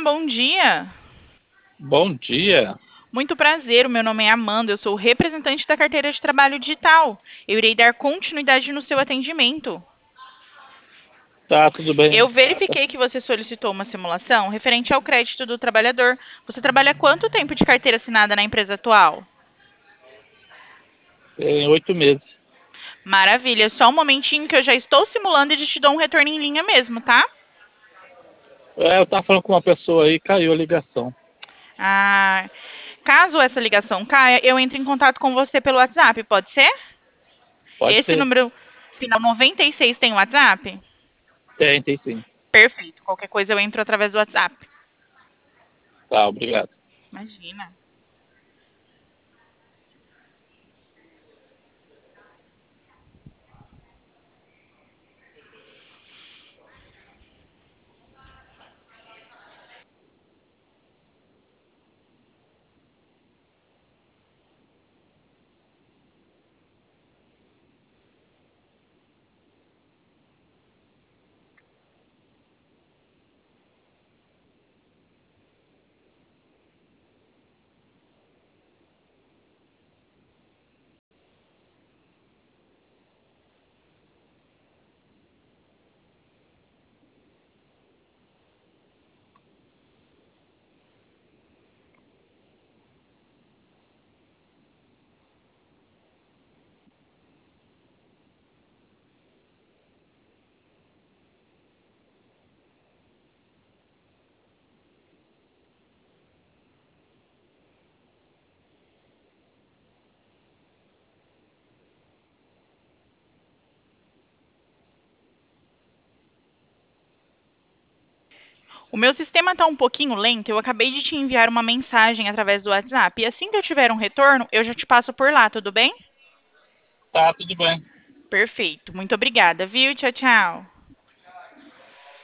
bom dia. Bom dia. Muito prazer, o meu nome é Amanda, eu sou o representante da carteira de trabalho digital. Eu irei dar continuidade no seu atendimento. Tá, tudo bem. Eu verifiquei que você solicitou uma simulação referente ao crédito do trabalhador. Você trabalha quanto tempo de carteira assinada na empresa atual? Tem 8 meses. Maravilha, só um momentinho que eu já estou simulando e te dou um retorno em linha mesmo, tá? Eu tava falando com uma pessoa aí, caiu a ligação. Ah, caso essa ligação caia, eu entro em contato com você pelo WhatsApp, pode ser? Pode Esse ser. número final 96 tem WhatsApp? Tem sim. Perfeito. Qualquer coisa eu entro através do WhatsApp. Tá, obrigado. Imagina. O meu sistema está um pouquinho lento. Eu acabei de te enviar uma mensagem através do WhatsApp. E assim que eu tiver um retorno, eu já te passo por lá, tudo bem? Tá, tudo bem. Perfeito. Muito obrigada, viu? Tchau, tchau.